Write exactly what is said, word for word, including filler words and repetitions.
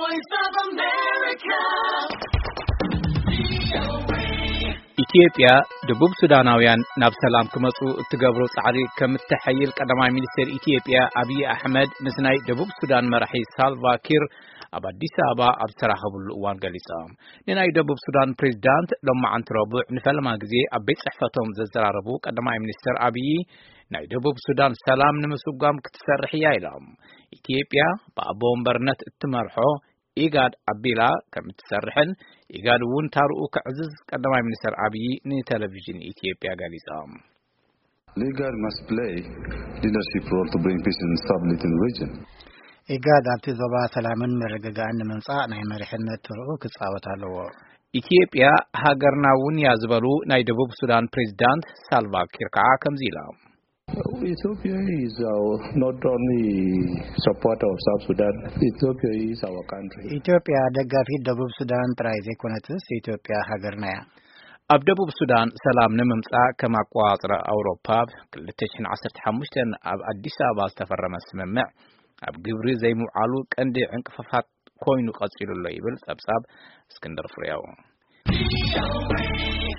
Voice of America. ኢትዮጵያ ደቡብ ሱዳናውያን ናብ ሰላም ክመጹ እትገብሮ ጻዕሪ ከምትሐይል ቀዳማይ ሚኒስትር ኢትዮጵያ አብይ አህመድ ምስ ናይ ደቡብ ሱዳን መራሒ ሳልቫ ኪር ኣብ አዲስ አበባ ኣብ ተራኸቡሉ እዋን ገሊጾም ናይ ደቡብ ሱዳን ፕሬዝዳንት ሎማዓንቲ ረቡዕ ንፈለማ ግዜ ኣብ ቤት ጽሕፈቶም ዘዘራረቡ ቀዳማይ ሚኒስትር አብይ ናይ ደቡብ ሱዳን ሰላም ንምስጓም ክትሰርሕ እያ ኢሎም ኢትዮጵያ በአቦ ወንበርነት እትመርሖ ኢጋድ አቢላ ከምትሰርሕን ኢጋድ ውን ታርኡ ከዕዝዝ ቀዳማይ ሚኒስትር አብይ ንቴሌቪዥን ኢትዮጵያ ገሊጾም ኢጋድ must play leadership role to bring peace and stability in the region. ኢጋድ ኣብቲ ዞባ ሰላምን መረጋጋእን ንምምጻእ ናይ መሪሕነት ትርኡ ክጻወት ኣለዎ ኢትዮጵያ ሃገርና ውን ያዝበሉ ናይ ደቡብ ሱዳን ፕሬዝዳንት ሳልቫ ኪር ከዓ ከምዚ ኢሎም Ethiopia is our, not only supporter of South Sudan, Ethiopia is our country. ኢትዮጵያ ደጋፊ ደቡብ ሱዳን ጥራይ ዘይኮነትስ ኢትዮጵያ ሃገርና እያ ኣብ ደቡብ ሱዳን ሰላም ንምምጻእ ከማቋጽረ አውሮፓ ሁለት ሺህ ዓሰርተ ሓሙሽተ ኣብ አዲስ አበባ ዝተፈረመ ስምምዕ ኣብ ግብሪ ዘይምውዓሉ ቀንዲ ዕንቅፋፋት ኮይኑ ቀጺሉ ኣሎ ይብል ጸብጻብ እስክንድር ፍሬው